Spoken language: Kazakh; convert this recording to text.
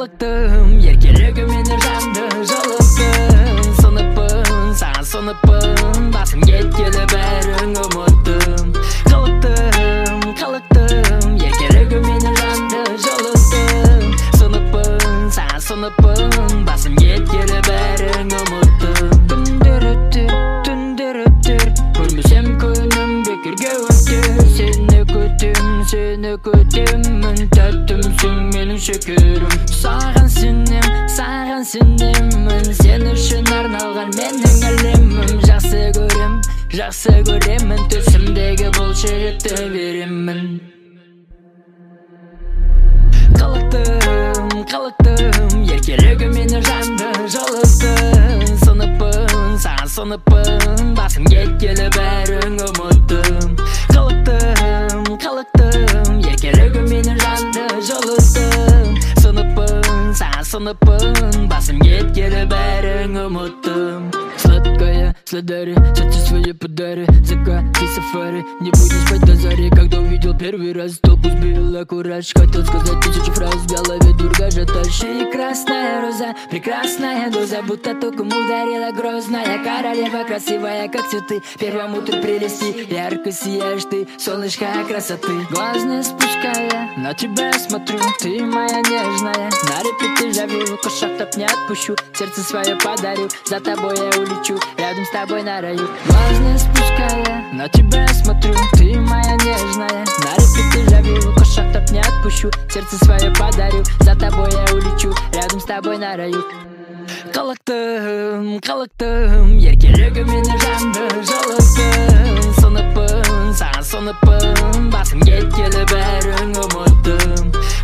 Қалықтым, еркелігі мені жанды жылыттың. Сыныппын, саған сыныппын, басым кеткелі бәрін ұмыттым. Қалықтым, еркелігі мені жанды жылыттың. Сыныппын, саған сыныппын, басым кеткелі бәрін ұмыттым. Түндер өттер, көрмесем күнім бекерге өттер. Сені көтемін, тәттімсің менің шекерім. Саған сенемін, сен үшін арналған менің әлемім. Жақсы көремін, төсімдегі бұл жігітті беремін. Қалықтым, еркелігі мені жанды жылыттың. Сыныппын, саған сыныппын, басым кеткелі бәрін ұмыттым. Қалықтым, еркелігі мені жанды жылыттың. Сыныппын, саған сыныппын, басым кеткелі бәрін ұмыттым. Сладкая, сладари, сочи свои подари. Закати сафари, не будешь спать до зари. Когда увидел первый раз, толпу сбила кураж. Хотел сказать 1000 фраз, в голове дурга ажиотаж. И красная роза, прекрасная доза, будто током ударила грозная. Королева красивая, как цветы, первым утром прелести. Ярко сияешь ты, солнышко красоты. Глаз не спуская, на тебя смотрю, ты моя нежная. На репите жавю, кошак не отпущу. Сердце свое подарю, за тобой я улечу, рядом с тобой на раю. Глаз не спуская, на тебя смотрю, ты моя нежная. На репите жавю, кошак не отпущу. Сердце свое подарю, за тобой я улечу, рядом с тобой на раю. Қалықтым, еркелігі мені жанды жылыттың. Сыныппын, саған сыныппын, басым кеткелі бәрін ұмыттым.